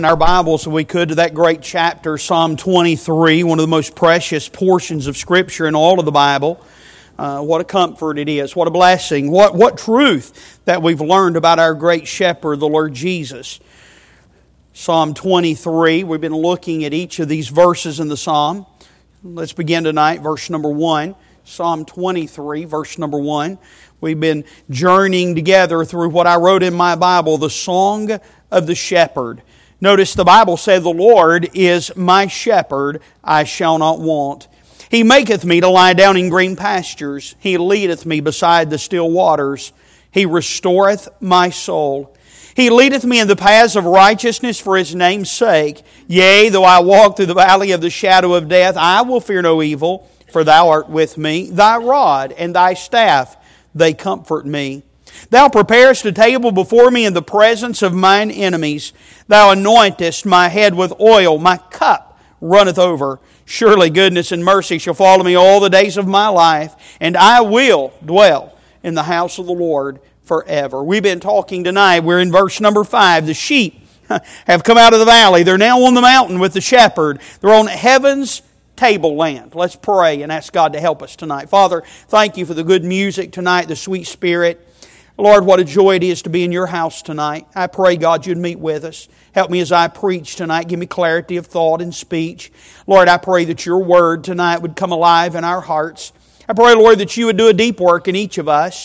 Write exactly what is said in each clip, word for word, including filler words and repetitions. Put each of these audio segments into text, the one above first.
In our Bibles, if we could, to that great chapter, Psalm twenty-three, one of the most precious portions of Scripture in all of the Bible. Uh, what a comfort it is. What a blessing. What, what truth that we've learned about our great shepherd, the Lord Jesus. Psalm twenty-three, we've been looking at each of these verses in the Psalm. Let's begin tonight, verse number one. Psalm twenty-three, verse number one. We've been journeying together through what I wrote in my Bible, the Song of the Shepherd. Notice the Bible said, "The Lord is my shepherd, I shall not want. He maketh me to lie down in green pastures. He leadeth me beside the still waters. He restoreth my soul. He leadeth me in the paths of righteousness for His name's sake. Yea, though I walk through the valley of the shadow of death, I will fear no evil, for Thou art with me. Thy rod and Thy staff, they comfort me. Thou preparest a table before me in the presence of mine enemies. Thou anointest my head with oil. My cup runneth over. Surely goodness and mercy shall follow me all the days of my life, and I will dwell in the house of the Lord forever." We've been talking tonight. We're in verse number five. The sheep have come out of the valley. They're now on the mountain with the shepherd. They're on heaven's tableland. Let's pray and ask God to help us tonight. Father, thank You for the good music tonight, the sweet Spirit. Lord, what a joy it is to be in Your house tonight. I pray, God, You'd meet with us. Help me as I preach tonight. Give me clarity of thought and speech. Lord, I pray that Your Word tonight would come alive in our hearts. I pray, Lord, that You would do a deep work in each of us.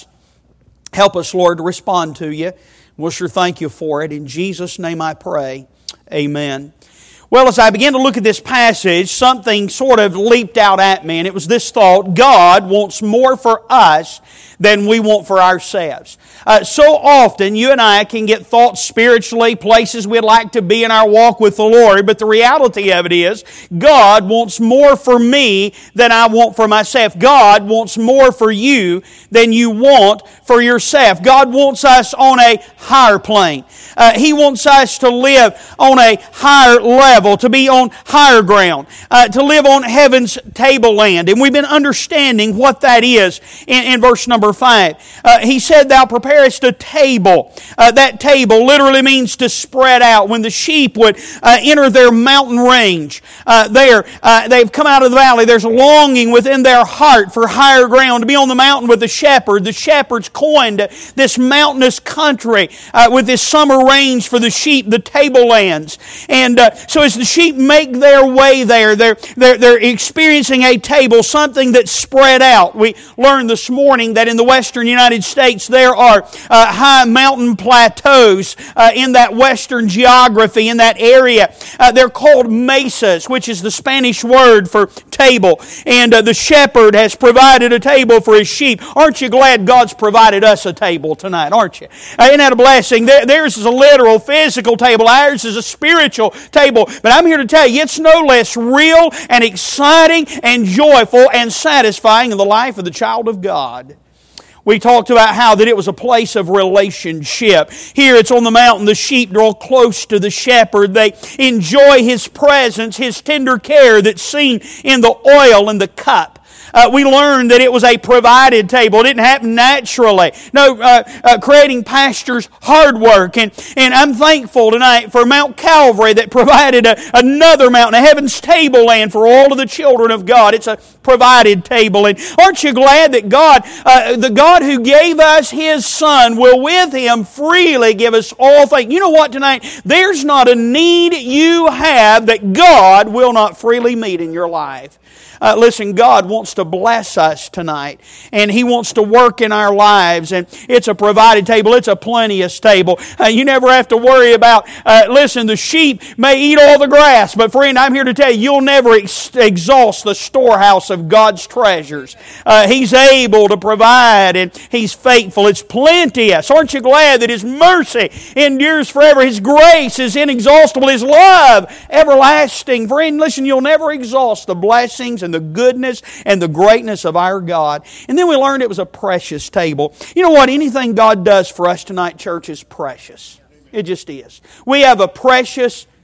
Help us, Lord, to respond to You. We'll sure thank You for it. In Jesus' name I pray. Amen. Well, as I began to look at this passage, something sort of leaped out at me, and it was this thought: God wants more for us than we want for ourselves. Uh, so often, you and I can get thoughts spiritually, places we'd like to be in our walk with the Lord, but the reality of it is, God wants more for me than I want for myself. God wants more for you than you want for yourself. God wants us on a higher plane. Uh, He wants us to live on a higher level, to be on higher ground, uh, to live on heaven's tableland. And we've been understanding what that is in, in verse number five. Uh, he said, "Thou preparest a table." Uh, that table literally means to spread out. When the sheep would uh, enter their mountain range, uh, there uh, they've come out of the valley. There's a longing within their heart for higher ground, to be on the mountain with the shepherd. The shepherds coined this mountainous country uh, with this summer range for the sheep, the tablelands. And uh, so as the sheep make their way there, they're, they're, they're experiencing a table, something that's spread out. We learned this morning that in the western United States there are uh, high mountain plateaus uh, in that western geography, in that area. Uh, they're called mesas, which is the Spanish word for table. And uh, the shepherd has provided a table for his sheep. Aren't you glad God's provided us a table tonight, aren't you? Uh, isn't that a blessing? There, theirs is a literal, physical table. Ours is a spiritual table. But I'm here to tell you, it's no less real and exciting and joyful and satisfying in the life of the child of God. We talked about how that it was a place of relationship. Here it's on the mountain. The sheep draw close to the shepherd. They enjoy His presence, His tender care that's seen in the oil and the cup. Uh, we learned that it was a provided table. It didn't happen naturally. No, uh, uh, creating pastures, hard work. And, and I'm thankful tonight for Mount Calvary that provided a, another mountain, a heaven's tableland for all of the children of God. It's a provided table. And aren't you glad that God, uh, the God who gave us His Son, will with Him freely give us all things? You know what tonight? There's not a need you have that God will not freely meet in your life. Uh, listen, God wants to bless us tonight, and He wants to work in our lives, and it's a provided table. It's a plenteous table. Uh, you never have to worry about, uh, listen, the sheep may eat all the grass, but friend, I'm here to tell you, you'll never ex- exhaust the storehouse of God's treasures. Uh, He's able to provide, and He's faithful. It's plenteous. Aren't you glad that His mercy endures forever? His grace is inexhaustible. His love everlasting. Friend, listen, you'll never exhaust the blessings and the goodness and the greatness of our God. And then we learned it was a precious table. You know what? Anything God does for us tonight, church, is precious. It just is. We have a precious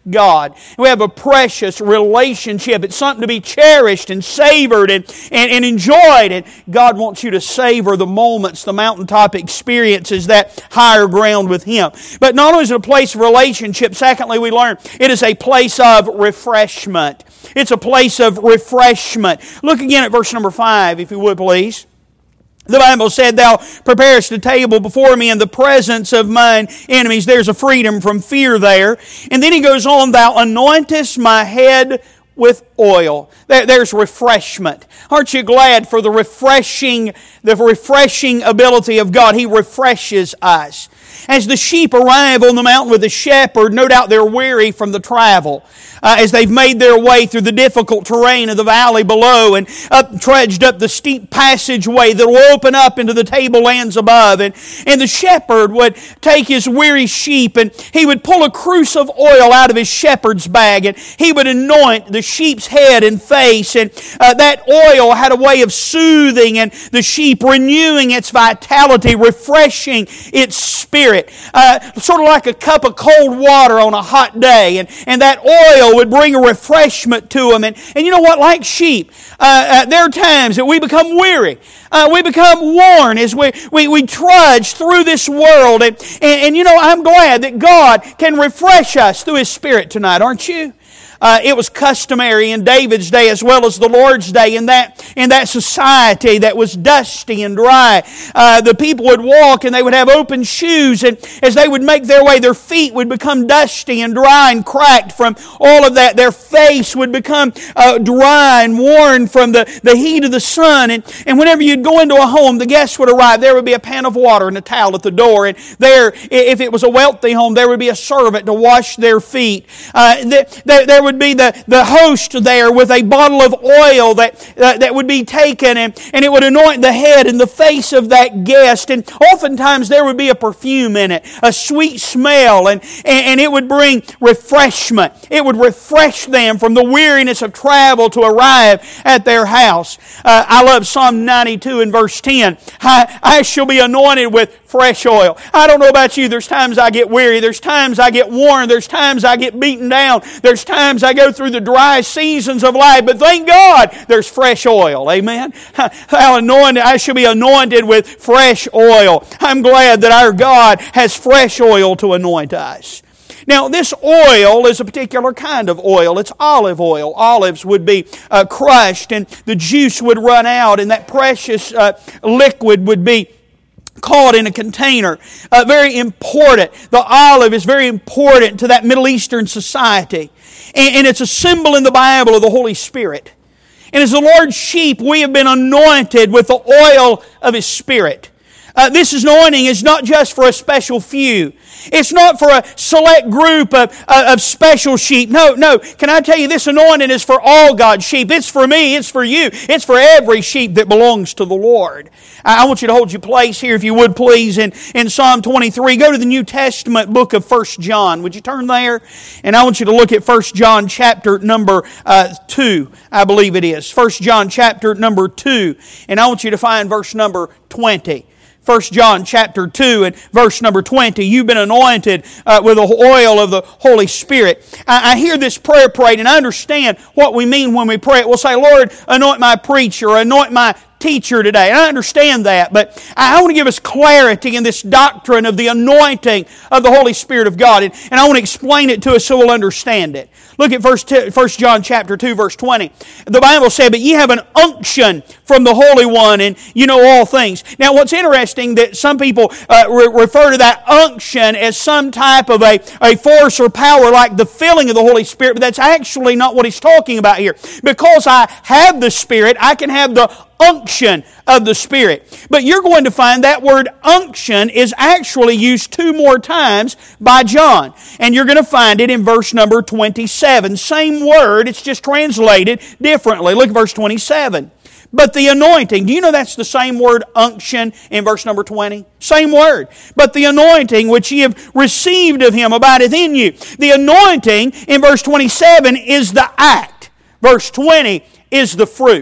God. We have a precious relationship. It's something to be cherished and savored and, and, and enjoyed. And God wants you to savor the moments, the mountaintop experiences, that higher ground with Him. But not only is it a place of relationship, secondly, we learn it is a place of refreshment. It's a place of refreshment. Look again at verse number five, if you would, please. The Bible said, Thou preparest a table before me in the presence of mine enemies. There's a freedom from fear there. And then he goes on, Thou anointest my head with oil. There, there's refreshment. Aren't you glad for the refreshing, the refreshing ability of God? He refreshes us. As the sheep arrive on the mountain with the shepherd, no doubt they're weary from the travel. Uh, as they've made their way through the difficult terrain of the valley below and up, trudged up the steep passageway that will open up into the tablelands above. And, and the shepherd would take his weary sheep and he would pull a cruse of oil out of his shepherd's bag and he would anoint the sheep's head and face. And uh, that oil had a way of soothing and the sheep renewing its vitality, refreshing its spirit. Uh, sort of like a cup of cold water on a hot day. And, and that oil would bring a refreshment to them. And, and you know what? Like sheep, uh, uh, there are times that we become weary. Uh, we become worn as we, we, we trudge through this world. And, and, and you know, I'm glad that God can refresh us through His Spirit tonight, aren't you? Uh, it was customary in David's day as well as the Lord's day in that, in that society that was dusty and dry. Uh, the people would walk and they would have open shoes, and as they would make their way, their feet would become dusty and dry and cracked from all of that. Their face would become uh, dry and worn from the, the heat of the sun. And, and whenever you'd go into a home, the guests would arrive. There would be a pan of water and a towel at the door. And there, if it was a wealthy home, there would be a servant to wash their feet. Uh, there, there would be the, the host there with a bottle of oil that uh, that would be taken and, and it would anoint the head and the face of that guest. And oftentimes there would be a perfume in it, a sweet smell, and, and, and it would bring refreshment. It would refresh them from the weariness of travel to arrive at their house. Uh, I love Psalm ninety-two and verse ten. I, I shall be anointed with fresh oil. I don't know about you, there's times I get weary, there's times I get worn, there's times I get beaten down, there's times I go through the dry seasons of life, but thank God there's fresh oil. Amen? I'll anoint, I shall be anointed with fresh oil. I'm glad that our God has fresh oil to anoint us. Now, this oil is a particular kind of oil. It's olive oil. Olives would be uh, crushed and the juice would run out and that precious uh, liquid would be caught in a container. Uh, very important. The olive is very important to that Middle Eastern society. And, and it's a symbol in the Bible of the Holy Spirit. And as the Lord's sheep, we have been anointed with the oil of His Spirit. Uh, this anointing is not just for a special few. It's not for a select group of, uh, of special sheep. No, no. Can I tell you, this anointing is for all God's sheep. It's for me. It's for you. It's for every sheep that belongs to the Lord. I, I want you to hold your place here, if you would please, in, in Psalm twenty-three. Go to the New Testament book of First John. Would you turn there? And I want you to look at First John chapter number uh, two, I believe it is. First John chapter number two. And I want you to find verse number twenty. First John chapter two and verse number twenty. You've been anointed uh, with the oil of the Holy Spirit. I, I hear this prayer prayed and I understand what we mean when we pray it. We'll say, Lord, anoint my preacher, or anoint my teacher today. And I understand that, but I want to give us clarity in this doctrine of the anointing of the Holy Spirit of God. And, and I want to explain it to us so we'll understand it. Look at First John chapter two, verse twenty. The Bible said, but ye have an unction from the Holy One, and you know all things. Now, what's interesting that some people uh, re- refer to that unction as some type of a, a force or power like the filling of the Holy Spirit, but that's actually not what he's talking about here. Because I have the Spirit, I can have the unction of the Spirit. But you're going to find that word unction is actually used two more times by John. And you're going to find it in verse number twenty-seven. Same word, it's just translated differently. Look at verse twenty-seven. But the anointing, do you know that's the same word unction in verse number twenty? Same word. But the anointing which ye have received of Him abideth in you. The anointing in verse twenty-seven is the act. Verse twenty is the fruit.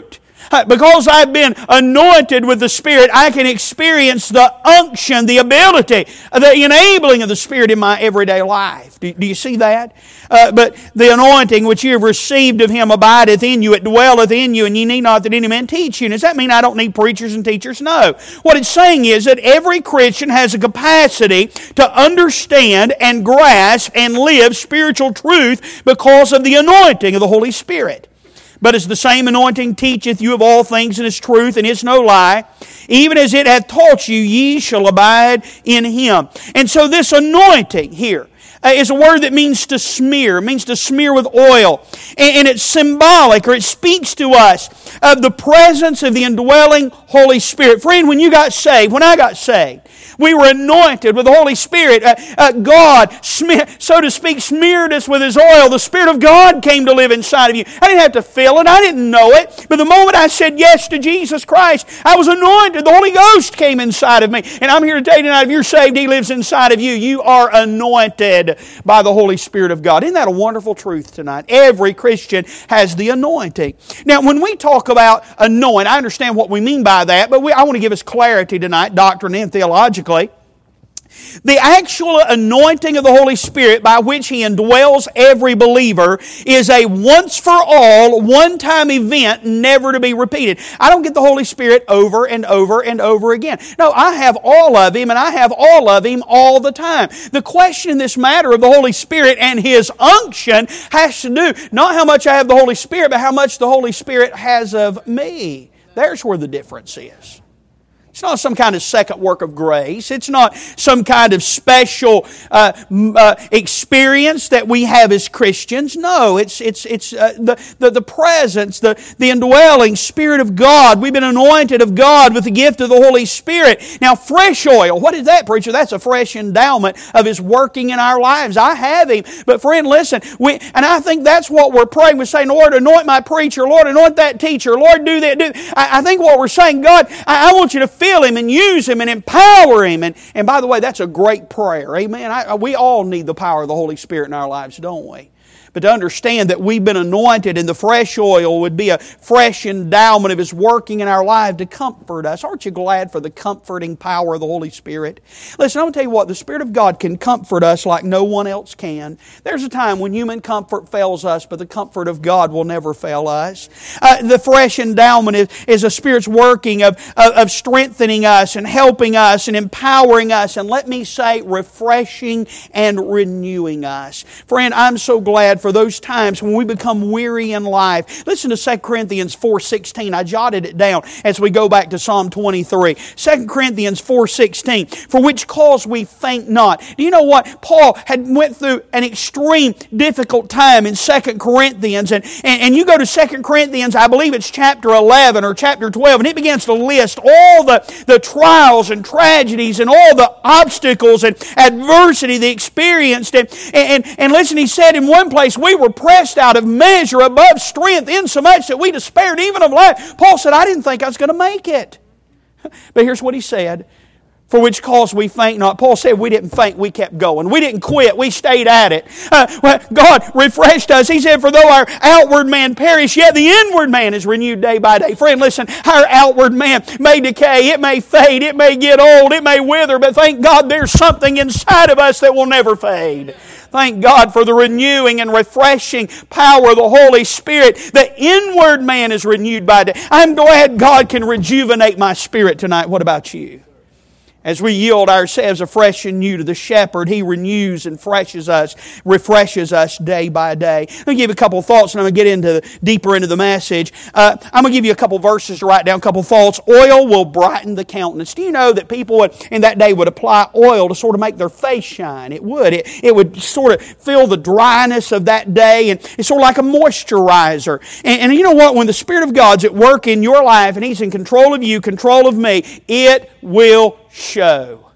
Because I've been anointed with the Spirit, I can experience the unction, the ability, the enabling of the Spirit in my everyday life. Do, do you see that? Uh, but the anointing which you have received of Him abideth in you, it dwelleth in you, and ye need not that any man teach you. Does that mean I don't need preachers and teachers? No. What it's saying is that every Christian has a capacity to understand and grasp and live spiritual truth because of the anointing of the Holy Spirit. But as the same anointing teacheth you of all things and is truth and is no lie, even as it hath taught you, ye shall abide in Him. And so this anointing here uh, is a word that means to smear. It means to smear with oil. And, and it's symbolic, or it speaks to us of the presence of the indwelling Holy Spirit. Friend, when you got saved, when I got saved, we were anointed with the Holy Spirit. Uh, uh, God, smear, so to speak, smeared us with His oil. The Spirit of God came to live inside of you. I didn't have to feel it. I didn't know it. But the moment I said yes to Jesus Christ, I was anointed. The Holy Ghost came inside of me. And I'm here to tell you tonight, if you're saved, He lives inside of you. You are anointed by the Holy Spirit of God. Isn't that a wonderful truth tonight? Every Christian has the anointing. Now, when we talk about anoint, I understand what we mean by that, but we, I want to give us clarity tonight, doctrinally and theologically. The actual anointing of the Holy Spirit by which He indwells every believer is a once-for-all, one-time event, never to be repeated. I don't get the Holy Spirit over and over and over again. No, I have all of Him, and I have all of Him all the time. The question in this matter of the Holy Spirit and His unction has to do not how much I have the Holy Spirit, but how much the Holy Spirit has of me. There's where the difference is. It's not some kind of second work of grace. It's not some kind of special uh, uh, experience that we have as Christians. No, it's it's it's uh, the, the the presence, the the indwelling Spirit of God. We've been anointed of God with the gift of the Holy Spirit. Now, fresh oil. What is that, preacher? That's a fresh endowment of His working in our lives. I have Him, but friend, listen. We and I think that's what we're praying. We're saying, Lord, anoint my preacher. Lord, anoint that teacher. Lord, do that. Do. I, I think what we're saying, God, I, I want you to feel Him and use Him and empower Him. And, and by the way, that's a great prayer. Amen. I, we all need the power of the Holy Spirit in our lives, don't we? But to understand that we've been anointed and the fresh oil would be a fresh endowment of His working in our life to comfort us. Aren't you glad for the comforting power of the Holy Spirit? Listen, I'm going to tell you what, the Spirit of God can comfort us like no one else can. There's a time when human comfort fails us, but the comfort of God will never fail us. Uh, the fresh endowment is, is a Spirit's working of, of, of strengthening us and helping us and empowering us, and let me say, refreshing and renewing us. Friend, I'm so glad for those times when we become weary in life. Listen to Second Corinthians four sixteen. I jotted it down as we go back to Psalm twenty-three. Second Corinthians four sixteen. For which cause we faint not. Do you know what? Paul had went through an extreme difficult time in Second Corinthians. And, and, and you go to Second Corinthians, I believe it's chapter eleven or chapter twelve, and it begins to list all the, the trials and tragedies and all the obstacles and adversity they experienced. And, and, and listen, he said in one place, we were pressed out of measure above strength, insomuch that we despaired even of life. Paul said, I didn't think I was going to make it. But here's what he said. For which cause we faint not. Paul said we didn't faint, we kept going. We didn't quit, we stayed at it. Uh, well, God refreshed us. He said, for though our outward man perish, yet the inward man is renewed day by day. Friend, listen, our outward man may decay, it may fade, it may get old, it may wither, but thank God there's something inside of us that will never fade. Thank God for the renewing and refreshing power of the Holy Spirit. The inward man is renewed by day. I'm glad God can rejuvenate my spirit tonight. What about you? As we yield ourselves afresh and new to the Shepherd, He renews and freshes us, refreshes us day by day. Let me give you a couple of thoughts, and I'm going to get into deeper into the message. Uh, I'm going to give you a couple of verses to write down, a couple of thoughts. Oil will brighten the countenance. Do you know that people would, in that day would apply oil to sort of make their face shine? It would. It, it would sort of fill the dryness of that day, and it's sort of like a moisturizer. And, and you know what? When the Spirit of God's at work in your life, and He's in control of you, control of me, it will show.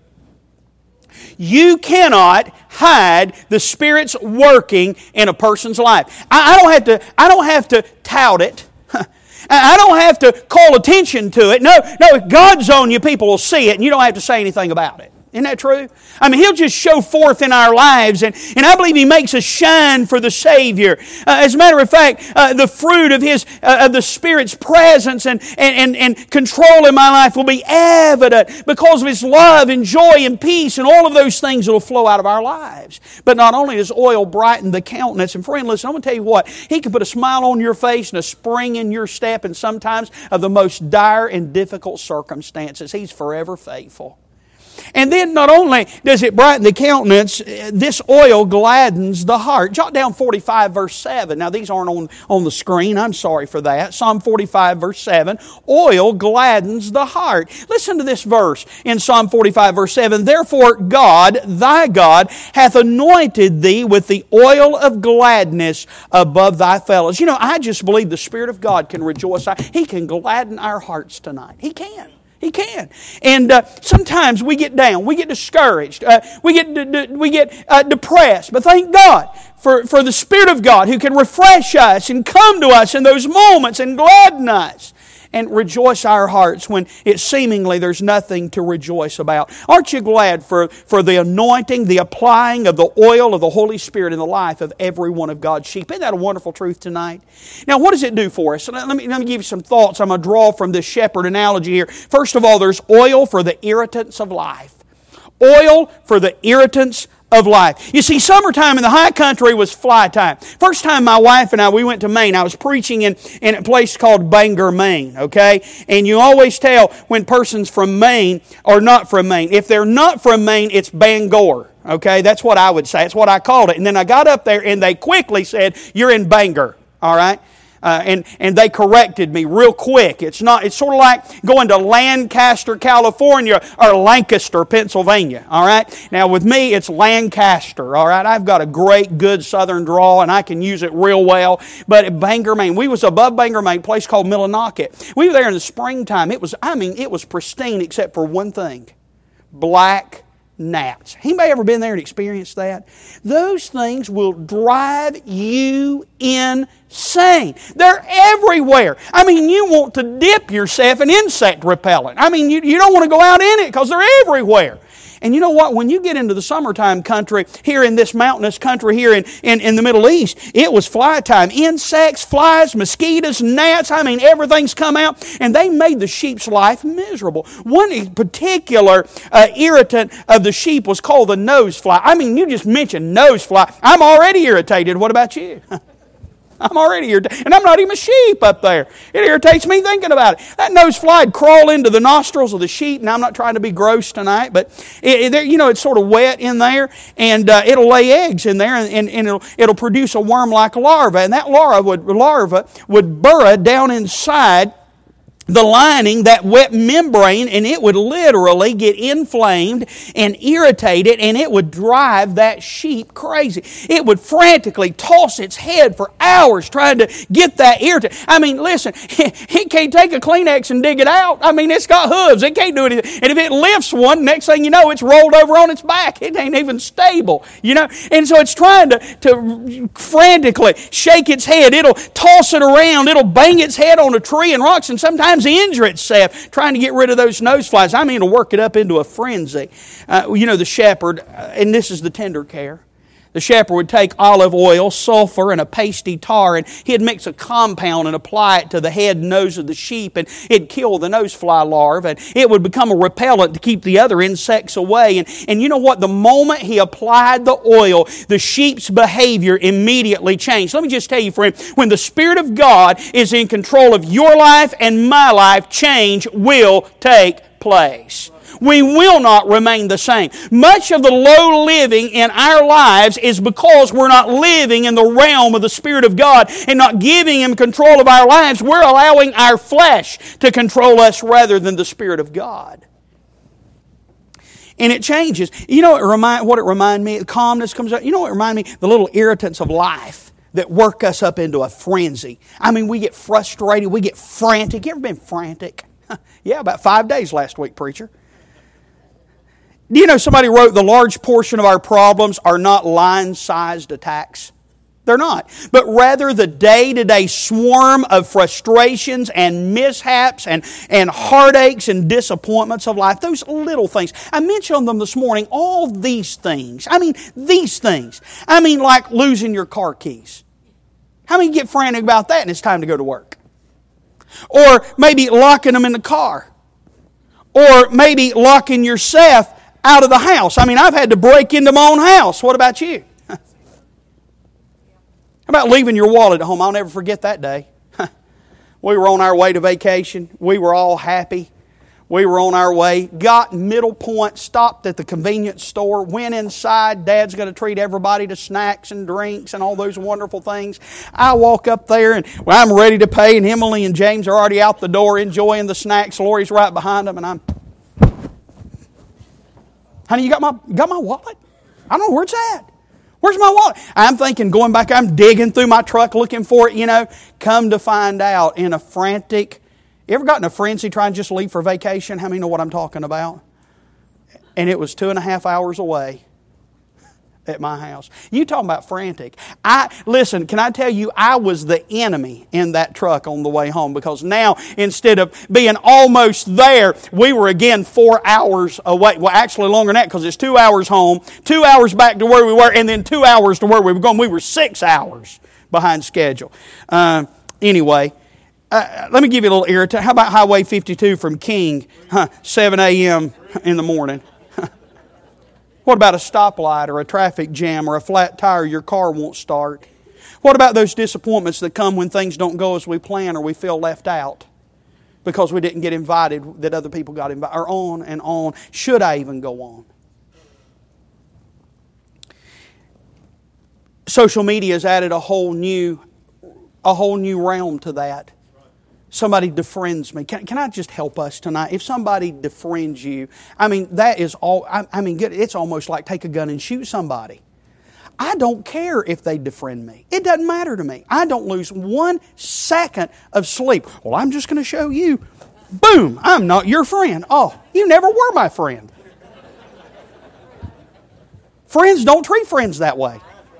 You cannot hide the Spirit's working in a person's life. I, I don't have to. I don't have to tout it. I don't have to call attention to it. No, no. If God's on you, people will see it, and you don't have to say anything about it. Isn't that true? I mean, He'll just show forth in our lives, and, and I believe He makes us shine for the Savior. Uh, as a matter of fact, uh, the fruit of His, uh, of the Spirit's presence and, and, and, and control in my life will be evident because of His love and joy and peace and all of those things that will flow out of our lives. But not only does oil brighten the countenance, and friend, listen, I'm going to tell you what, He can put a smile on your face and a spring in your step, and sometimes of the most dire and difficult circumstances. He's forever faithful. And then not only does it brighten the countenance, this oil gladdens the heart. Jot down forty-five verse seven. Now these aren't on, on the screen. I'm sorry for that. Psalm forty-five verse seven. Oil gladdens the heart. Listen to this verse in Psalm forty-five verse seven. Therefore God, thy God, hath anointed thee with the oil of gladness above thy fellows. You know, I just believe the Spirit of God can rejoice. He can gladden our hearts tonight. He can. He can. And uh, sometimes we get down, we get discouraged, uh, we get d- d- we get uh, depressed. But thank God for, for the Spirit of God who can refresh us and come to us in those moments and gladden us and rejoice our hearts when it seemingly there's nothing to rejoice about. Aren't you glad for, for the anointing, the applying of the oil of the Holy Spirit in the life of every one of God's sheep? Isn't that a wonderful truth tonight? Now, what does it do for us? Let me, let me give you some thoughts I'm going to draw from this shepherd analogy here. First of all, there's oil for the irritants of life. Oil for the irritants of life. You see, summertime in the high country was fly time. First time my wife and I, we went to Maine. I was preaching in, in a place called Bangor, Maine, okay? And you always tell when persons from Maine are not from Maine. If they're not from Maine, it's Bangor, okay? That's what I would say. That's what I called it. And then I got up there and they quickly said, you're in Bangor, all right? Uh, and, and they corrected me real quick. It's not. It's sort of like going to Lancaster, California, or Lancaster, Pennsylvania. All right. Now with me, it's Lancaster. All right. I've got a great, good Southern drawl, and I can use it real well. But at Bangor, Maine, we was above Bangor, Maine, a place called Millinocket. We were there in the springtime. It was. I mean, it was pristine except for one thing: black gnats. Anybody ever been there and experienced that? Those things will drive you insane. They're everywhere. I mean, you want to dip yourself in insect repellent. I mean, you, you don't want to go out in it because they're everywhere. And you know what? When you get into the summertime country, here in this mountainous country here in, in, in the Middle East, it was fly time. Insects, flies, mosquitoes, gnats, I mean, everything's come out. And they made the sheep's life miserable. One particular uh, irritant of the sheep was called the nose fly. I mean, you just mentioned nose fly. I'm already irritated. What about you? I'm already irritated. And I'm not even a sheep up there. It irritates me thinking about it. That nose fly would crawl into the nostrils of the sheep. Now, I'm not trying to be gross tonight, but it, it, you know, it's sort of wet in there, and uh, it'll lay eggs in there, and, and, and it'll, it'll produce a worm-like larva. And that larva would, larva would burrow down inside the lining, that wet membrane, and it would literally get inflamed and irritated, and it would drive that sheep crazy. It would frantically toss its head for hours trying to get that irritant. I mean, listen, it can't take a Kleenex and dig it out. I mean, it's got hooves. It can't do anything. And if it lifts one, next thing you know, it's rolled over on its back. It ain't even stable, you know. And so it's trying to, to frantically shake its head. It'll toss it around. It'll bang its head on a tree and rocks, and sometimes injure itself trying to get rid of those nose flies. I mean, to work it up into a frenzy. Uh, you know, the shepherd, uh, and this is the tender care. The shepherd would take olive oil, sulfur, and a pasty tar, and he'd mix a compound and apply it to the head and nose of the sheep, and it'd kill the nosefly larva, and it would become a repellent to keep the other insects away. And, and you know what? The moment he applied the oil, the sheep's behavior immediately changed. Let me just tell you, friend, when the Spirit of God is in control of your life and my life, change will take place. We will not remain the same. Much of the low living in our lives is because we're not living in the realm of the Spirit of God and not giving Him control of our lives. We're allowing our flesh to control us rather than the Spirit of God. And it changes. You know it remind, what it reminded me? The calmness comes out. You know what it reminded me? The little irritants of life that work us up into a frenzy. I mean, we get frustrated. We get frantic. You ever been frantic? Yeah, about five days last week, preacher. Do you know somebody wrote the large portion of our problems are not line-sized attacks? They're not. But rather the day-to-day swarm of frustrations and mishaps and, and heartaches and disappointments of life. Those little things. I mentioned them this morning. All these things. I mean, these things. I mean, like losing your car keys. How many get frantic about that and it's time to go to work? Or maybe locking them in the car. Or maybe locking yourself out of the house. I mean, I've had to break into my own house. What about you? How about leaving your wallet at home? I'll never forget that day. We were on our way to vacation. We were all happy. We were on our way. Got Middle Point, stopped at the convenience store, went inside. Dad's going to treat everybody to snacks and drinks and all those wonderful things. I walk up there and well, I'm ready to pay, and Emily and James are already out the door enjoying the snacks. Lori's right behind them, and I'm, honey, you got my got my wallet? I don't know where it's at. Where's my wallet? I'm thinking, going back, I'm digging through my truck looking for it, you know. Come to find out, in a frantic, you ever got in a frenzy trying to just leave for vacation? How many know what I'm talking about? And it was two and a half hours away at my house. You talking about frantic. I listen, can I tell you, I was the enemy in that truck on the way home, because now, instead of being almost there, we were again four hours away. Well, actually longer than that, because it's two hours home, two hours back to where we were, and then two hours to where we were going. We were six hours behind schedule. Uh, anyway, uh, let me give you a little irritant. How about Highway fifty-two from King, huh, seven a.m. in the morning? What about a stoplight or a traffic jam or a flat tire, your car won't start? What about those disappointments that come when things don't go as we plan or we feel left out because we didn't get invited that other people got invited, or on and on? Should I even go on? Social media has added a whole new, a whole new realm to that. Somebody defriends me. Can, can I just help us tonight? If somebody defriends you, I mean, that is all, I, I mean, it's almost like take a gun and shoot somebody. I don't care if they defriend me. It doesn't matter to me. I don't lose one second of sleep. Well, I'm just going to show you. Boom, I'm not your friend. Oh, you never were my friend. Friends don't treat friends that way.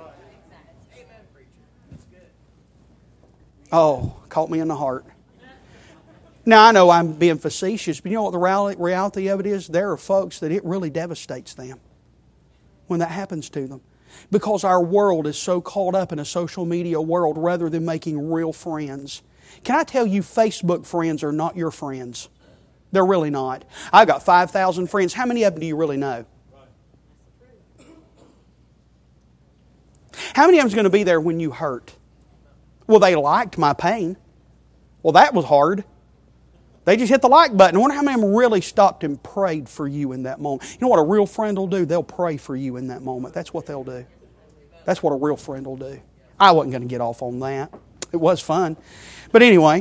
Oh, caught me in the heart. Now, I know I'm being facetious, but you know what the reality of it is? There are folks that it really devastates them when that happens to them. Because our world is so caught up in a social media world rather than making real friends. Can I tell you, Facebook friends are not your friends? They're really not. I've got five thousand friends. How many of them do you really know? How many of them is going to be there when you hurt? Well, they liked my pain. Well, that was hard. They just hit the like button. I wonder how many of them really stopped and prayed for you in that moment. You know what a real friend will do? They'll pray for you in that moment. That's what they'll do. That's what a real friend will do. I wasn't going to get off on that. It was fun. But anyway,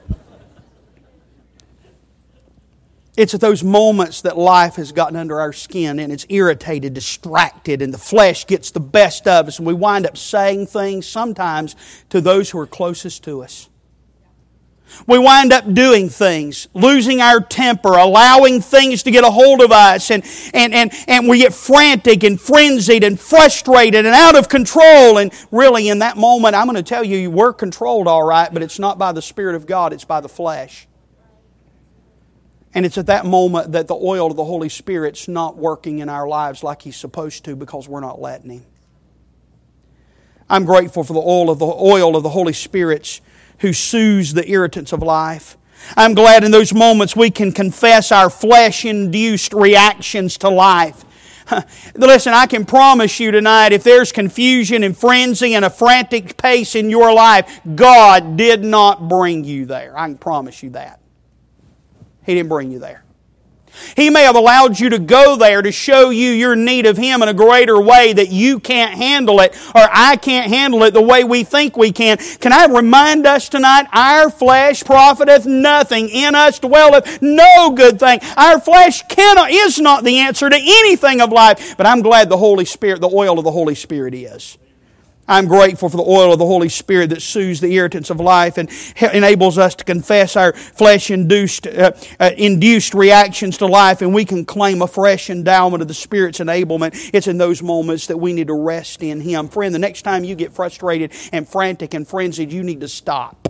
it's at those moments that life has gotten under our skin and it's irritated, distracted, and the flesh gets the best of us. And we wind up saying things sometimes to those who are closest to us. We wind up doing things, losing our temper, allowing things to get a hold of us, and, and, and, and we get frantic and frenzied and frustrated and out of control. And really in that moment, I'm going to tell you, you were controlled all right, but it's not by the Spirit of God, it's by the flesh. And it's at that moment that the oil of the Holy Spirit's not working in our lives like He's supposed to, because we're not letting Him. I'm grateful for the oil of the oil of the Holy Spirit's who soothes the irritants of life. I'm glad in those moments we can confess our flesh-induced reactions to life. Listen, I can promise you tonight, if there's confusion and frenzy and a frantic pace in your life, God did not bring you there. I can promise you that. He didn't bring you there. He may have allowed you to go there to show you your need of Him in a greater way, that you can't handle it, or I can't handle it the way we think we can. Can I remind us tonight, our flesh profiteth nothing, in us dwelleth no good thing. Our flesh cannot, is not the answer to anything of life, but I'm glad the Holy Spirit, the oil of the Holy Spirit is. I'm grateful for the oil of the Holy Spirit that soothes the irritants of life and enables us to confess our flesh-induced uh, uh, induced reactions to life, and we can claim a fresh endowment of the Spirit's enablement. It's in those moments that we need to rest in Him. Friend, the next time you get frustrated and frantic and frenzied, you need to stop.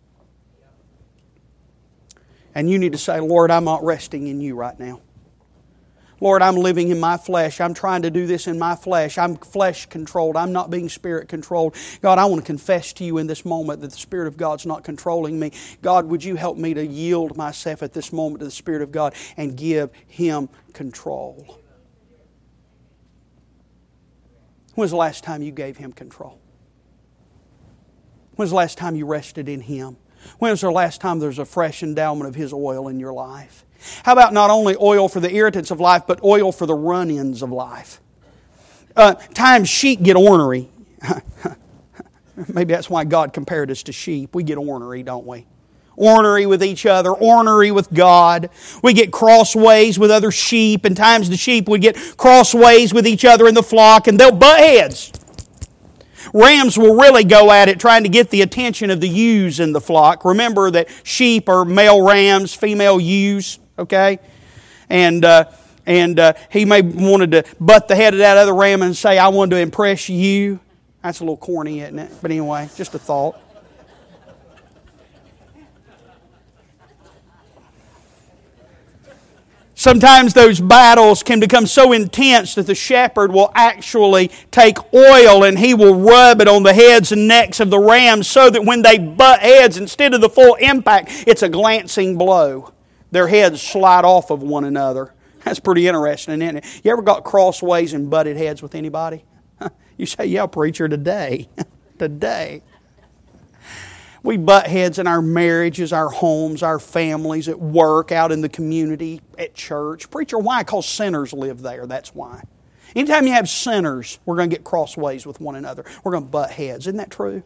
And you need to say, Lord, I'm not resting in You right now. Lord, I'm living in my flesh. I'm trying to do this in my flesh. I'm flesh-controlled. I'm not being Spirit-controlled. God, I want to confess to You in this moment that the Spirit of God's not controlling me. God, would You help me to yield myself at this moment to the Spirit of God and give Him control? When was the last time you gave Him control? When was the last time you rested in Him? When was the last time there was a fresh endowment of His oil in your life? How about not only oil for the irritants of life, but oil for the run-ins of life? Uh, times sheep get ornery. Maybe that's why God compared us to sheep. We get ornery, don't we? Ornery with each other, ornery with God. We get crossways with other sheep, and times the sheep would get crossways with each other in the flock, and they'll butt heads. Rams will really go at it trying to get the attention of the ewes in the flock. Remember that sheep are male rams, female ewes, okay? And uh, and uh, he may wanted to butt the head of that other ram and say, I wanted to impress you. That's a little corny, isn't it? But anyway, just a thought. Sometimes those battles can become so intense that the shepherd will actually take oil and he will rub it on the heads and necks of the rams so that when they butt heads, instead of the full impact, it's a glancing blow. Their heads slide off of one another. That's pretty interesting, isn't it? You ever got crossways and butted heads with anybody? You say, yeah, preacher, today. Today. We butt heads in our marriages, our homes, our families, at work, out in the community, at church. Preacher, why? Because sinners live there. That's why. Anytime you have sinners, we're going to get crossways with one another. We're going to butt heads. Isn't that true?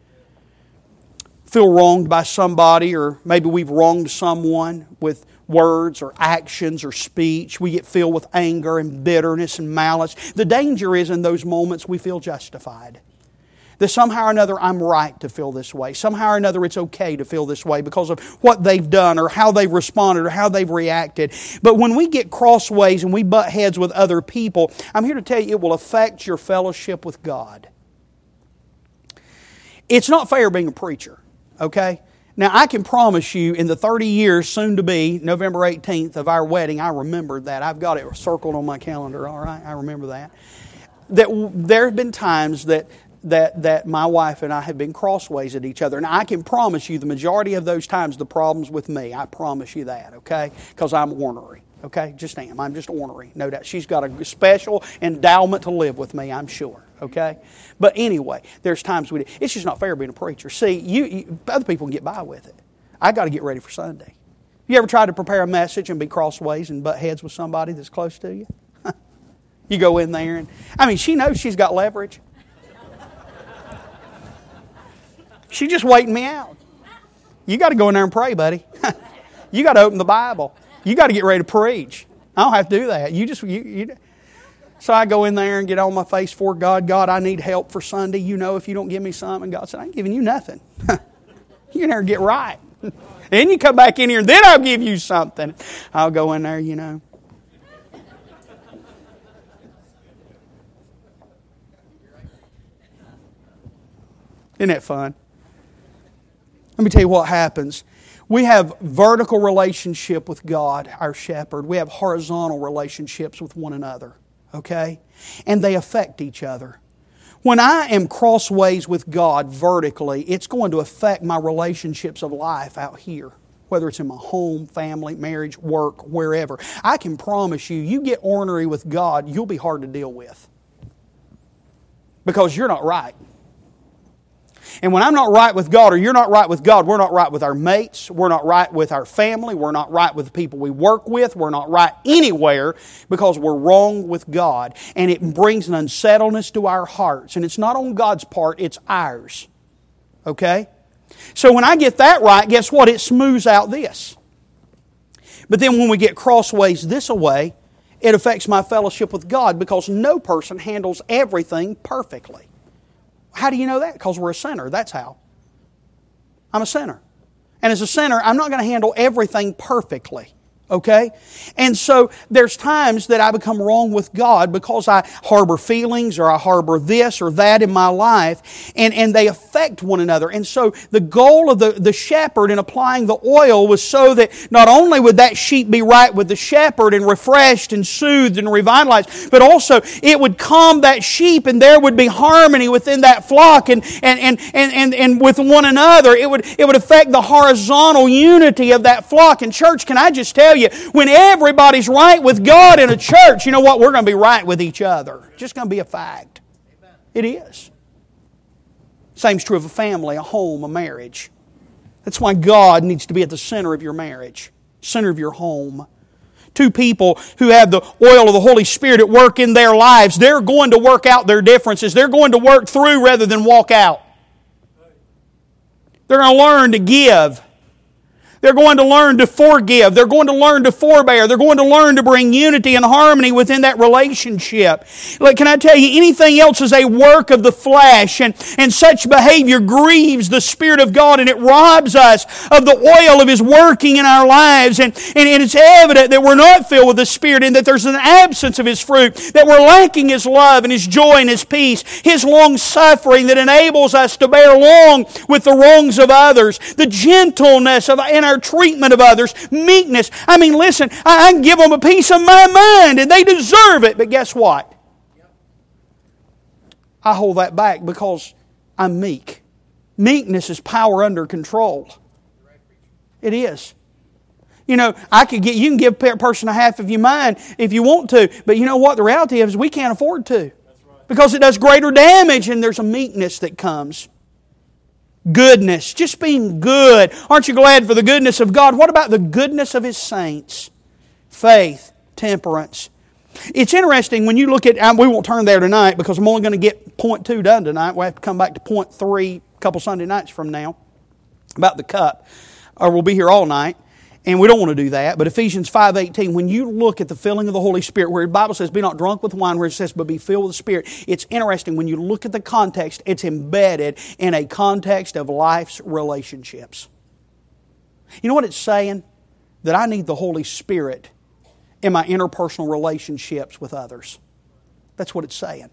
Feel wronged by somebody, or maybe we've wronged someone with words or actions or speech. We get filled with anger and bitterness and malice. The danger is in those moments we feel justified. That somehow or another I'm right to feel this way. Somehow or another it's okay to feel this way because of what they've done or how they've responded or how they've reacted. But when we get crossways and we butt heads with other people, I'm here to tell you it will affect your fellowship with God. It's not fair being a preacher, okay? Now I can promise you in the thirty years soon to be, November eighteenth of our wedding, I remembered that. I've got it circled on my calendar, all right? I remember that. That there have been times that That, that my wife and I have been crossways at each other. And I can promise you the majority of those times the problem's with me. I promise you that, okay? Because I'm ornery, okay? Just am. I'm just ornery, no doubt. She's got a special endowment to live with me, I'm sure, okay? But anyway, there's times we do. It's just not fair being a preacher. See, you, you other people can get by with it. I got to get ready for Sunday. You ever tried to prepare a message and be crossways and butt heads with somebody that's close to you? You go in there and, I mean, she knows she's got leverage. She's just waiting me out. You got to go in there and pray, buddy. You got to open the Bible. You got to get ready to preach. I don't have to do that. You just you, you. So I go in there and get on my face for God. God, I need help for Sunday. You know, if you don't give me something, God said, I ain't giving you nothing. You in there and get right. Then you come back in here, and then I'll give you something. I'll go in there, you know. Isn't that fun? Let me tell you what happens. We have vertical relationship with God, our shepherd. We have horizontal relationships with one another, okay? And they affect each other. When I am crossways with God vertically, it's going to affect my relationships of life out here, whether it's in my home, family, marriage, work, wherever. I can promise you, you get ornery with God, you'll be hard to deal with because you're not right. And when I'm not right with God, or you're not right with God, we're not right with our mates, we're not right with our family, we're not right with the people we work with, we're not right anywhere because we're wrong with God. And it brings an unsettledness to our hearts. And it's not on God's part, it's ours. Okay? So when I get that right, guess what? It smooths out this. But then when we get crossways this way, it affects my fellowship with God because no person handles everything perfectly. How do you know that? Because we're a sinner. That's how. I'm a sinner. And as a sinner, I'm not going to handle everything perfectly. Okay? And so there's times that I become wrong with God because I harbor feelings or I harbor this or that in my life, and, and they affect one another. And so the goal of the, the shepherd in applying the oil was so that not only would that sheep be right with the shepherd and refreshed and soothed and revitalized, but also it would calm that sheep and there would be harmony within that flock and, and, and, and, and, and with one another. It would, it would affect the horizontal unity of that flock. And church, can I just tell you, when everybody's right with God in a church, you know what? We're going to be right with each other. It's just going to be a fact. Amen. It is. Same's true of a family, a home, a marriage. That's why God needs to be at the center of your marriage, center of your home. Two people who have the oil of the Holy Spirit at work in their lives, they're going to work out their differences. They're going to work through rather than walk out. They're going to learn to give. They're going to learn to forgive. They're going to learn to forbear. They're going to learn to bring unity and harmony within that relationship. Like, can I tell you, anything else is a work of the flesh, and, and such behavior grieves the Spirit of God, and it robs us of the oil of His working in our lives. And, and, and it's evident that we're not filled with the Spirit, and that there's an absence of His fruit, that we're lacking His love and His joy and His peace, His long-suffering that enables us to bear long with the wrongs of others, the gentleness of in our treatment of others, meekness. I mean, listen, I, I can give them a piece of my mind and they deserve it. But guess what? I hold that back because I'm meek. Meekness is power under control. It is. You know, I could get you can give a person a half of your mind if you want to, but you know what? The reality is we can't afford to. Because it does greater damage, and there's a meekness that comes. Goodness, just being good. Aren't you glad for the goodness of God? What about the goodness of His saints? Faith, temperance. It's interesting when you look at, we won't turn there tonight because I'm only going to get point two done tonight. We'll have to come back to point three a couple Sunday nights from now about the cup. Or we'll be here all night. And we don't want to do that. But Ephesians five eighteen, when you look at the filling of the Holy Spirit, where the Bible says, be not drunk with wine, where it says, but be filled with the Spirit. It's interesting, when you look at the context, it's embedded in a context of life's relationships. You know what it's saying? That I need the Holy Spirit in my interpersonal relationships with others. That's what it's saying.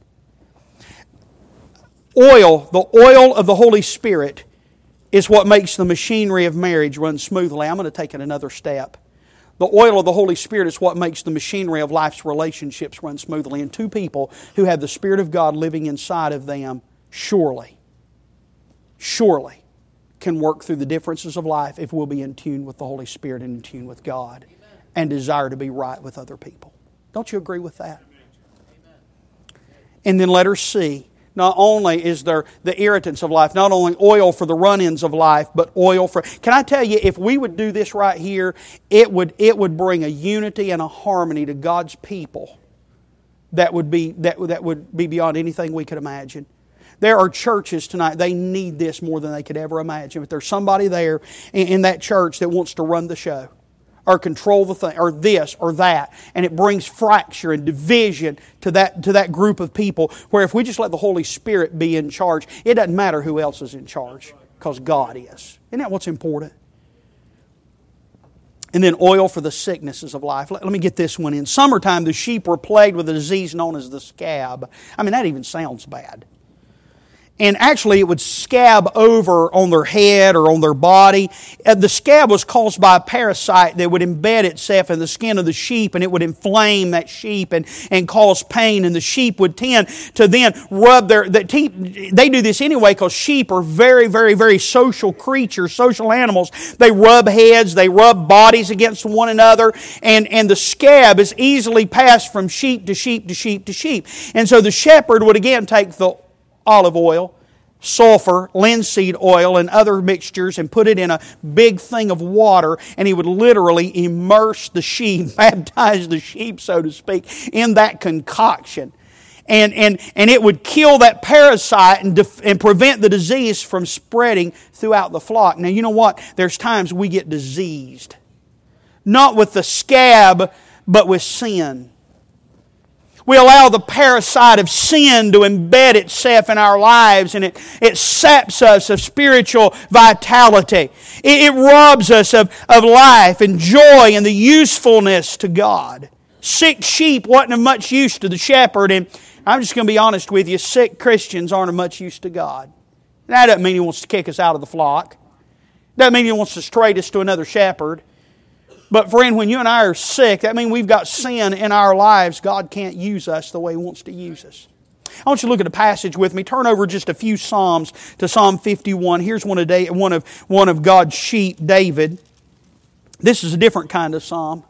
Oil, the oil of the Holy Spirit, is what makes the machinery of marriage run smoothly. I'm going to take it another step. The oil of the Holy Spirit is what makes the machinery of life's relationships run smoothly. And two people who have the Spirit of God living inside of them surely, surely can work through the differences of life if we'll be in tune with the Holy Spirit and in tune with God. Amen. And desire to be right with other people. Don't you agree with that? Amen. And then letter C. Not only is there the irritants of life, not only oil for the run-ins of life, but oil for... Can I tell you, if we would do this right here, it would it would bring a unity and a harmony to God's people that would be that, that would be beyond anything we could imagine. There are churches tonight, they need this more than they could ever imagine. But there's somebody there in, in that church that wants to run the show, or control the thing, or this, or that. And it brings fracture and division to that, to that group of people, where if we just let the Holy Spirit be in charge, it doesn't matter who else is in charge, because God is. Isn't that what's important? And then oil for the sicknesses of life. Let, let me get this one in. Summertime, the sheep were plagued with a disease known as the scab. I mean, that even sounds bad. And actually it would scab over on their head or on their body. The scab was caused by a parasite that would embed itself in the skin of the sheep, and it would inflame that sheep and, and cause pain. And the sheep would tend to then rub their... They do this anyway because sheep are very, very, very social creatures, social animals. They rub heads, they rub bodies against one another, and, and the scab is easily passed from sheep to sheep to sheep to sheep. And so the shepherd would again take the olive oil, sulfur, linseed oil, and other mixtures and put it in a big thing of water, and he would literally immerse the sheep, baptize the sheep, so to speak, in that concoction. And, and, and it would kill that parasite and, def- and prevent the disease from spreading throughout the flock. Now, you know what? There's times we get diseased. Not with the scab, but with sin. We allow the parasite of sin to embed itself in our lives, and it, it saps us of spiritual vitality. It, it robs us of, of life and joy and the usefulness to God. Sick sheep wasn't of much use to the shepherd, and I'm just going to be honest with you, sick Christians aren't of much use to God. That doesn't mean He wants to kick us out of the flock. Doesn't mean He wants to stray us to another shepherd. But friend, when you and I are sick, that means we've got sin in our lives. God can't use us the way He wants to use us. I want you to look at a passage with me. Turn over just a few Psalms to Psalm fifty-one. Here's one of, one of, one of God's sheep, David. This is a different kind of psalm.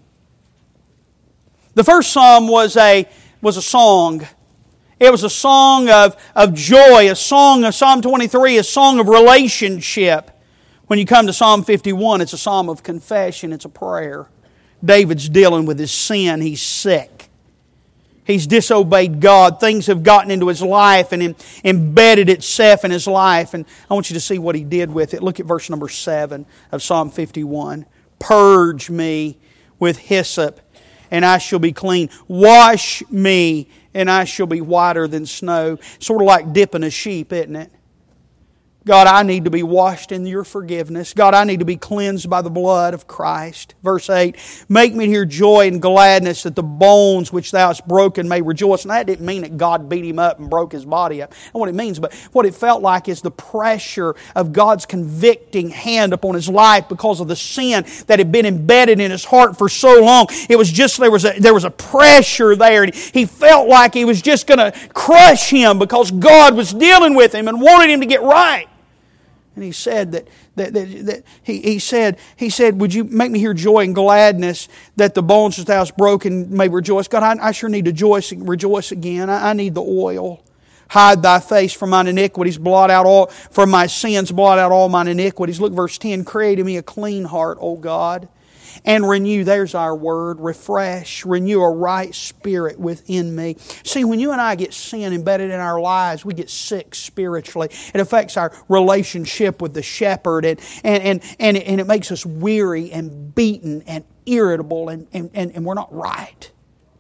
The first psalm was a, was a song. It was a song of, of joy, a song of Psalm twenty-three, a song of relationship. When you come to Psalm fifty-one, it's a psalm of confession. It's a prayer. David's dealing with his sin. He's sick. He's disobeyed God. Things have gotten into his life and embedded itself in his life. And I want you to see what he did with it. Look at verse number seven of Psalm fifty-one. Purge me with hyssop, and I shall be clean. Wash me, and I shall be whiter than snow. Sort of like dipping a sheep, isn't it? God, I need to be washed in Your forgiveness. God, I need to be cleansed by the blood of Christ. Verse eight, make me to hear joy and gladness, that the bones which Thou hast broken may rejoice. And that didn't mean that God beat him up and broke his body up. That's not what it means. But what it felt like is the pressure of God's convicting hand upon his life because of the sin that had been embedded in his heart for so long. It was just, there was a, there was a pressure there. And he felt like he was just going to crush him because God was dealing with him and wanted him to get right. And he said that, that, that, that he, he said, he said, would you make me hear joy and gladness, that the bones that Thou hast broken may rejoice? God, I, I sure need to rejoice, rejoice again. I, I need the oil. Hide Thy face from mine iniquities, blot out all, from my sins, blot out all mine iniquities. Look, verse ten, create in me a clean heart, O God, and renew, there's our word, refresh, renew a right spirit within me. See, when you and I get sin embedded in our lives, we get sick spiritually. It affects our relationship with the shepherd, and, and, and, and, it, and it makes us weary and beaten and irritable, and, and, and, and we're not right.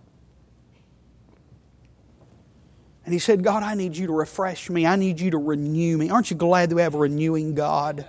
And he said, God, I need You to refresh me. I need You to renew me. Aren't you glad that we have a renewing God?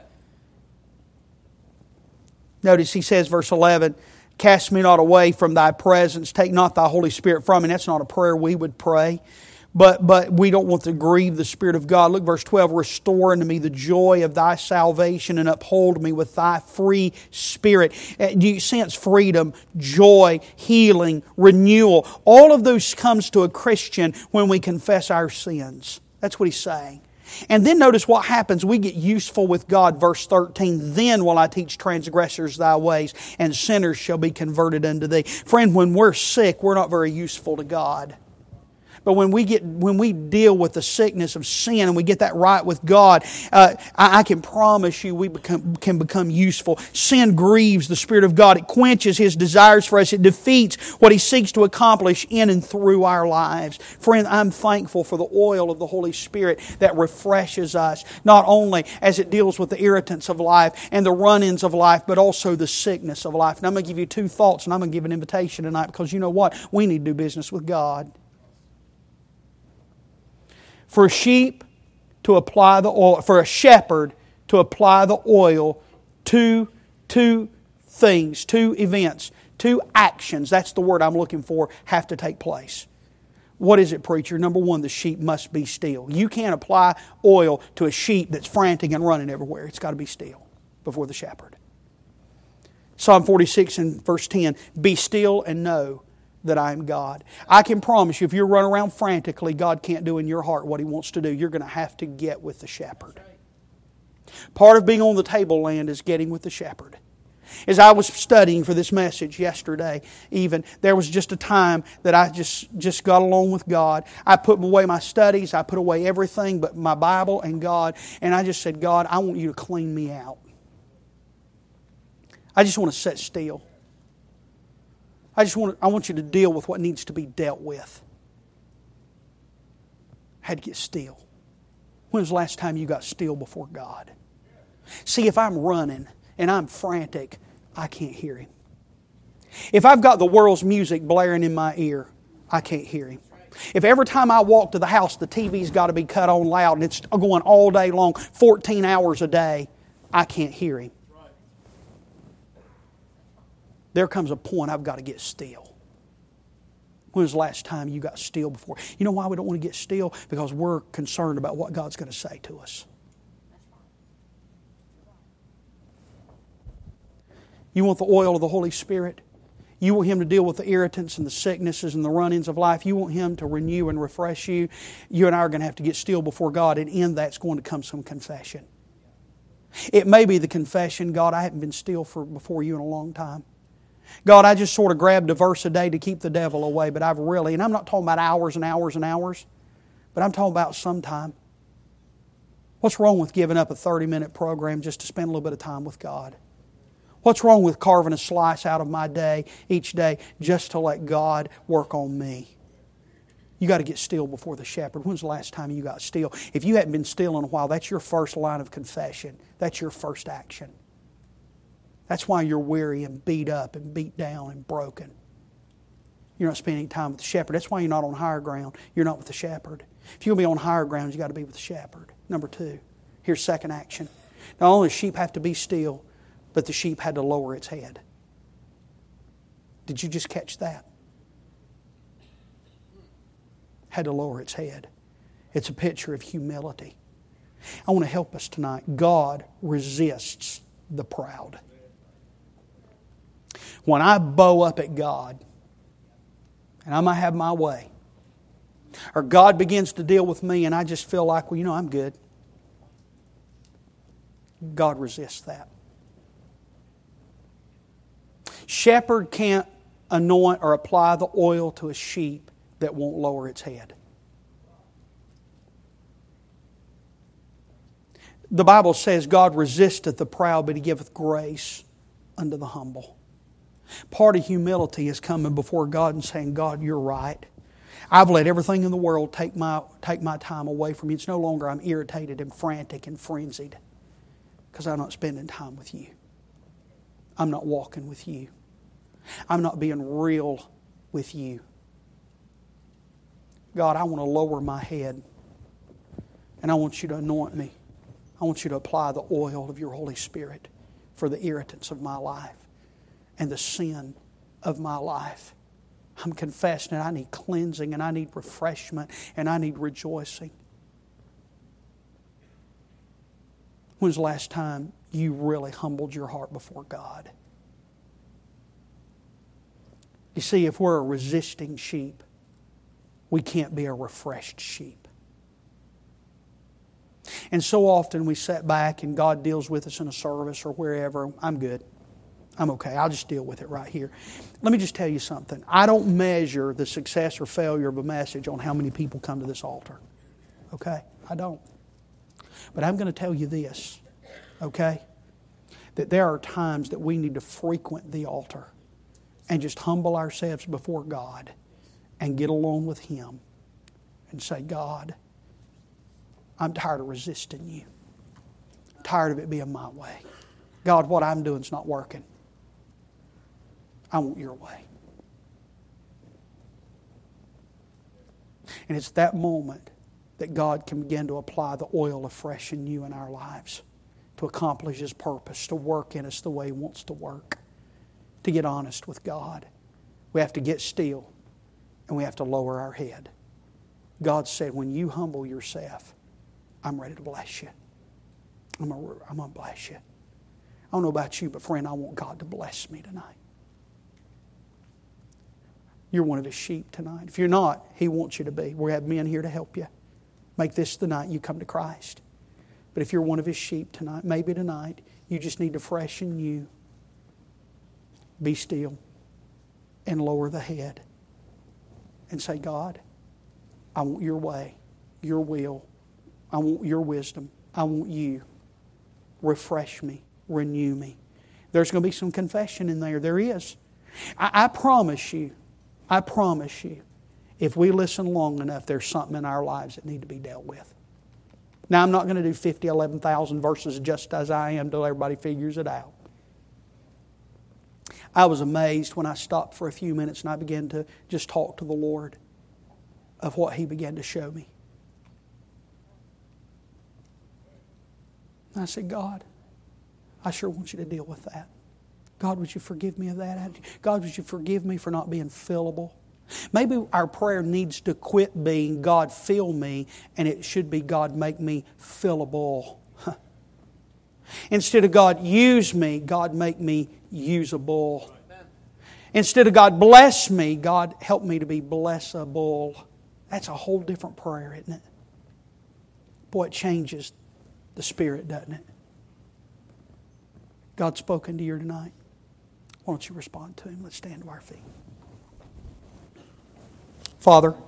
Notice he says, verse eleven, cast me not away from Thy presence, take not Thy Holy Spirit from me. That's not a prayer we would pray. But, but we don't want to grieve the Spirit of God. Look, verse twelve, restore unto me the joy of Thy salvation and uphold me with Thy free Spirit. Do you sense freedom, joy, healing, renewal? All of those comes to a Christian when we confess our sins. That's what he's saying. And then notice what happens. We get useful with God. Verse thirteen, then will I teach transgressors Thy ways, and sinners shall be converted unto Thee. Friend, when we're sick, we're not very useful to God. But when we get when we deal with the sickness of sin and we get that right with God, uh, I, I can promise you we become, can become useful. Sin grieves the Spirit of God. It quenches His desires for us. It defeats what He seeks to accomplish in and through our lives. Friend, I'm thankful for the oil of the Holy Spirit that refreshes us, not only as it deals with the irritants of life and the run-ins of life, but also the sickness of life. And I'm going to give you two thoughts, and I'm going to give an invitation tonight, because you know what? We need to do business with God. For a sheep to apply the oil, for a shepherd to apply the oil, two, two things, two events, two actions, that's the word I'm looking for, have to take place. What is it, preacher? Number one, the sheep must be still. You can't apply oil to a sheep that's frantic and running everywhere. It's got to be still before the shepherd. Psalm forty-six and verse ten, be still and know that I am God. I can promise you, if you're running around frantically, God can't do in your heart what He wants to do. You're going to have to get with the shepherd. Part of being on the tableland is getting with the shepherd. As I was studying for this message yesterday, even, there was just a time that I just, just got along with God. I put away my studies, I put away everything but my Bible and God, and I just said, God, I want You to clean me out. I just want to sit still. I just want to, I want You to deal with what needs to be dealt with. I had to get still. When was the last time you got still before God? See, if I'm running and I'm frantic, I can't hear Him. If I've got the world's music blaring in my ear, I can't hear Him. If every time I walk to the house the T V's got to be cut on loud and it's going all day long, fourteen hours a day, I can't hear Him. There comes a point I've got to get still. When was the last time you got still before? You know why we don't want to get still? Because we're concerned about what God's going to say to us. You want the oil of the Holy Spirit? You want Him to deal with the irritants and the sicknesses and the run-ins of life. You want Him to renew and refresh you. You and I are going to have to get still before God, and in that's going to come some confession. It may be the confession, God, I haven't been still for before You in a long time. God, I just sort of grabbed a verse a day to keep the devil away, but I've really, and I'm not talking about hours and hours and hours, but I'm talking about some time. What's wrong with giving up a thirty-minute program just to spend a little bit of time with God? What's wrong with carving a slice out of my day each day just to let God work on me? You got to get still before the shepherd. When's the last time you got still? If you haven't been still in a while, that's your first line of confession. That's your first action. That's why you're weary and beat up and beat down and broken. You're not spending time with the shepherd. That's why you're not on higher ground. You're not with the shepherd. If you'll be on higher ground, you've got to be with the shepherd. Number two, here's second action. Not only does sheep have to be still, but the sheep had to lower its head. Did you just catch that? Had to lower its head. It's a picture of humility. I want to help us tonight. God resists the proud. When I bow up at God, and I might have my way, or God begins to deal with me and I just feel like, well, you know, I'm good. God resists that. Shepherd can't anoint or apply the oil to a sheep that won't lower its head. The Bible says God resisteth the proud, but He giveth grace unto the humble. Part of humility is coming before God and saying, God, You're right. I've let everything in the world take my, take my time away from You. It's no longer I'm irritated and frantic and frenzied because I'm not spending time with You. I'm not walking with You. I'm not being real with You. God, I want to lower my head and I want You to anoint me. I want You to apply the oil of Your Holy Spirit for the irritants of my life and the sin of my life. I'm confessing that I need cleansing and I need refreshment and I need rejoicing. When's the last time you really humbled your heart before God? You see, if we're a resisting sheep, we can't be a refreshed sheep. And so often we sit back and God deals with us in a service or wherever. I'm good. I'm okay. I'll just deal with it right here. Let me just tell you something. I don't measure the success or failure of a message on how many people come to this altar. Okay? I don't. But I'm going to tell you this. Okay? That there are times that we need to frequent the altar and just humble ourselves before God and get along with Him and say, God, I'm tired of resisting You. I'm tired of it being my way. God, what I'm doing is not working. I want Your way. And it's that moment that God can begin to apply the oil afresh in you in our lives to accomplish His purpose, to work in us the way He wants to work, to get honest with God. We have to get still and we have to lower our head. God said, when you humble yourself, I'm ready to bless you. I'm going to, I'm going to bless you. I don't know about you, but friend, I want God to bless me tonight. You're one of His sheep tonight. If you're not, He wants you to be. We have men here to help you. Make this the night you come to Christ. But if you're one of His sheep tonight, maybe tonight you just need to freshen you. Be still and lower the head and say, God, I want Your way, Your will. I want Your wisdom. I want You. Refresh me. Renew me. There's going to be some confession in there. There is. I, I promise you, I promise you, if we listen long enough, there's something in our lives that need to be dealt with. Now, I'm not going to do fifty, eleven thousand verses just as I am until everybody figures it out. I was amazed when I stopped for a few minutes and I began to just talk to the Lord of what He began to show me. And I said, God, I sure want you to deal with that. God, would you forgive me of that? God, would you forgive me for not being fillable? Maybe our prayer needs to quit being, God, fill me, and it should be, God, make me fillable. Instead of, God, use me, God, make me usable. Instead of, God, bless me, God, help me to be blessable. That's a whole different prayer, isn't it? Boy, it changes the spirit, doesn't it? God's spoken to you tonight. Why don't you respond to Him? Let's stand to our feet. Father,